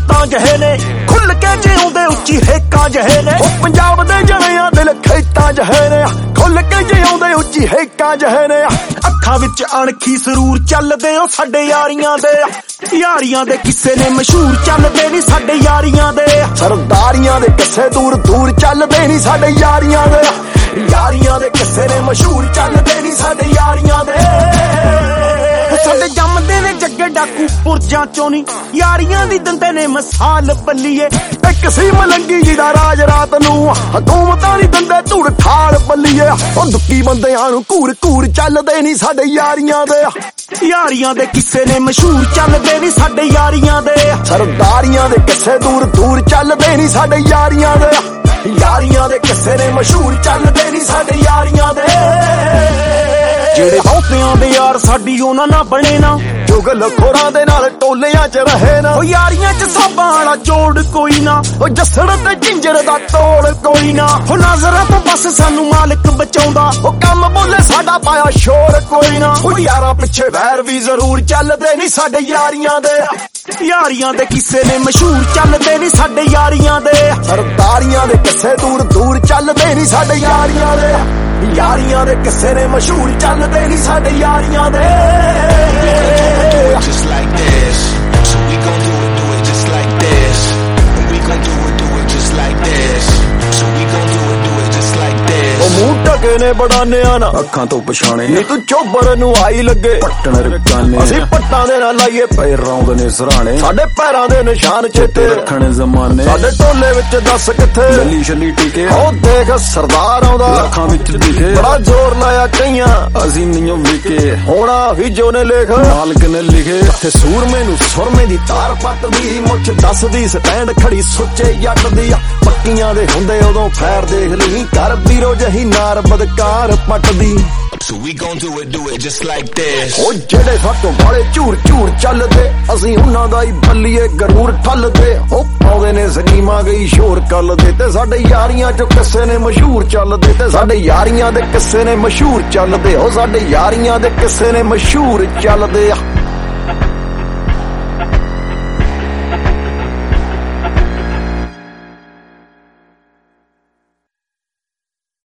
ਖੇਤਾਂ ਜਿਹੇ ਨੇ, ਖੁੱਲ ਕੇ ਜਿਉਂਦੇ ਉੱਚੀ ਹੇਕਾਂ ਜਿਹੇ ਨੇ। ਉਹ ਪੰਜਾਬ ਦੇ ਜਣਿਆਂ ਦਿਲ ਖੇਤਾਂ ਜਿਹੇ ਨੇ, ਖੁੱਲ ਕੇ ਜਿਉਂਦੇ ਉੱਚੀ ਹੇਕਾਂ ਜਿਹੇ ਨੇ। ਅੱਖਾਂ ਵਿੱਚ ਅਣਖੀ ਸਰੂਰ ਚੱਲਦੇ ਉਹ ਸਾਡੇ ਯਾਰੀਆਂ ਦੇ, ਯਾਰੀਆਂ ਦੇ ਕਿੱਸੇ ਨੇ ਮਸ਼ਹੂਰ ਚੱਲਦੇ ਨੀ ਸਾਡੇ ਯਾਰੀਆਂ ਦੇ। ਸਰਦਾਰੀਆਂ ਦੇ ਕਿੱਸੇ ਦੂਰ ਦੂਰ ਚੱਲਦੇ ਨੀ ਸਾਡੇ ਯਾਰੀਆਂ ਦੇ, ਯਾਰੀਆਂ ਦੇ ਕਿੱਸੇ ਨੇ ਮਸ਼ਹੂਰ ਚੱਲਦੇ ਨੀ ਸਾਡੇ ਯਾਰੀਆਂ ਦੇ। ਸਾਡੇ ਜੰਮਦੇ ਨੇ ਜੱਗੇ ਡਾਕੂ ਪੁਰਜਾਂ ਚੋਂ ਨੀ, ਯਾਰੀਆਂ ਦੀ ਦਿੰਦੇ ਨੇ ਮਿਸਾਲ ਬੱਲੀਏ। ਇੱਕ ਸੀ ਮਲੰਗੀ ਜੀ ਦਾ ਰਾਜ ਰਾਤ ਨੂੰ, ਹਕੂਮਤਾਂ ਨੀ ਦਿੰਦੇ ਧੂੜ ਠਾਲ ਬੱਲੀਏ। ਉਹ ਦੁੱਕੀ ਬੰਦਿਆਂ ਨੂੰ ਘੂਰ ਘੂਰ ਚੱਲਦੇ ਨੀ ਸਾਡੇ ਯਾਰੀਆਂ ਦੇ, ਯਾਰੀਆਂ ਦੇ ਕਿੱਸੇ ਨੇ ਮਸ਼ਹੂਰ ਚੱਲਦੇ ਨੀ ਸਾਡੇ ਯਾਰੀਆਂ ਦੇ। ਸਰਦਾਰੀਆਂ ਦੇ ਕਿੱਸੇ ਦੂਰ ਦੂਰ ਚੱਲਦੇ ਨੀ ਸਾਡੇ ਯਾਰੀਆਂ ਦੇ, ਯਾਰੀਆਂ ਦੇ ਕਿੱਸੇ ਨੇ ਮਸ਼ਹੂਰ ਚੱਲਦੇ ਨੀ ਸਾਡੇ ਯਾਰੀਆਂ ਦੇ। ਜਿਹੜੇ ਹੌਸਿਆਂ ਦੇ ਯਾਰ ਸਾਡੀ ਉਹਨਾਂ ਨਾਲ ਬਣੇ ਨਾ, ਜੁਗਲ ਖੋਰਾਂ ਦੇ ਨਾਲ ਟੋਲਿਆਂ 'ਚ ਰਹੇ ਨਾ। ਉਹ ਯਾਰੀਆਂ 'ਚ ਸਾਬਾਂ ਵਾਲਾ ਜੋੜ ਕੋਈ ਨਾ, ਉਹ ਜੱਸੜ ਤੇ ਜਿੰਜਰ ਦਾ ਤੋੜ ਕੋਈ ਨਾ। ਉਹ ਨਜ਼ਰਾਂ ਤੋਂ ਬਸ ਸਾਨੂੰ ਮਾਲਕ ਬਚਾਉਂਦਾ, ਉਹ ਕੰਮ ਬੋਲੇ ਸਾਡਾ ਪਾਇਆ ਸ਼ੋਰ ਕੋਈ ਨਾ। ਉਹ ਯਾਰਾਂ ਪਿੱਛੇ ਵੈਰ ਵੀ ਜ਼ਰੂਰ ਚੱਲਦੇ ਨੀ ਸਾਡੇ ਯਾਰੀਆਂ ਦੇ, ਯਾਰੀਆਂ ਦੇ ਕਿੱਸੇ ਨੇ ਮਸ਼ਹੂਰ ਚੱਲਦੇ ਨੀ ਸਾਡੇ ਯਾਰੀਆਂ ਦੇ। ਸਰਦਾਰੀਆਂ ਦੇ ਕਿੱਸੇ ਦੂਰ ਦੂਰ ਚੱਲਦੇ ਨੀ ਸਾਡੇ ਯਾਰੀਆਂ ਦੇ, ਯਾਰੀਆਂ ਦੇ ਕਿੱਸੇ ਨੇ ਮਸ਼ਹੂਰ ਚੱਲਦੇ ਨੀ ਸਾਡੇ ਯਾਰੀਆਂ ਦੇ। Just like this, so we gon' do it just like this. And we gon' do it just like this. So we gon' do it just like this. ਉਹ ਮੂੰਹ ਢਕੇ ਨੇ ਬੜਾਨਿਆਂ ਨਾ, ਅੱਖਾਂ ਤੋਂ ਪਛਾਣੇ ਨੀ ਤੂੰ ਚੋਬਰ ਨੂੰ ਆਈ ਲੱਗੇ ਪੱਟਣ ਰਕਾਨੇ। ਅਸੀਂ ਪੱਟਾਂ ਦੇ ਨਾਲ ਲਾਈਏ ਪੈਰ ਰੌਂਦ ਨੇ ਸਰਾਣੇ, ਸਾਡੇ ਪੈਰਾਂ ਦੇ ਨਿਸ਼ਾਨ ਚੇਤੇ ਰੱਖਣੇ ਜ਼ਮਾਨੇ। ਸਾਡੇ ਟੋਲੇ ਵਿੱਚ ਦੱਸ ਕਿੱਥੇ ਲੱਲੀ ਛੱਲੀ ਟਿਕੇ, ਉਹ ਦੇਖ ਸਰਦਾਰ ਆਉਂਦਾ ਅੱਖਾਂ ਵਿੱਚ ਦਿਖੇ। ਬੜਾ ਜ਼ੋਰ ਲਾਇਆ ਕਈਆਂ ਅਸੀਂ ਨਹੀਂ ਵਿਕੇ, ਹੋਣਾ ਵੀ ਜੋ ਨੇ ਲੇਖ ਮਾਲਕ ਨੇ ਲਿਖੇ। ਤੇ ਸੂਰਮੇ ਨੂੰ ਸੁਰਮੇ ਦੀ ਤਾਰ ਪੱਟਦੀ, ਮੁੱਛ ਦੱਸਦੀ ਸਟੈਂਡ ਖੜੀ ਸੁੱਚੇ ਜੱਟ ਦੀ। ਪੱਕੀਆਂ ਦੇ ਹੁੰਦੇ ਉਦੋਂ ਫੈਰ ਦੇਖ ਲਈ, ਕਰ ਵੀਰੋ ਜਹੀ ਨਾਰ ਬਦਕਾਰ ਪੱਟਦੀ। So we gon' do it just like this. ਉਹ ਜਿਹੜੇ ਸਾਤੋਂ ਬਾਲੇ ਝੂਰ ਝੂਰ ਚੱਲਦੇ, ਅਸੀਂ ਉਹਨਾਂ ਦਾ ਹੀ ਬੱਲੀਏ ਗਰੂਰ ਠੱਲਦੇ। ਉਹ ਪਾਉਂਦੇ ਨੇ ਸਕੀਮਾਂ ਗਈ ਸ਼ੋਰ ਕੱਲਦੇ, ਤੇ ਸਾਡੇ ਯਾਰੀਆਂ 'ਚੋਂ ਕਿੱਸੇ ਨੇ ਮਸ਼ਹੂਰ ਚੱਲਦੇ, ਤੇ ਸਾਡੇ ਯਾਰੀਆਂ ਦੇ ਕਿੱਸੇ ਨੇ ਮਸ਼ਹੂਰ ਚੱਲਦੇ। ਉਹ ਸਾਡੇ ਯਾਰੀਆਂ ਦੇ ਕਿੱਸੇ ਨੇ ਮਸ਼ਹੂਰ ਚੱਲਦੇ ਆ।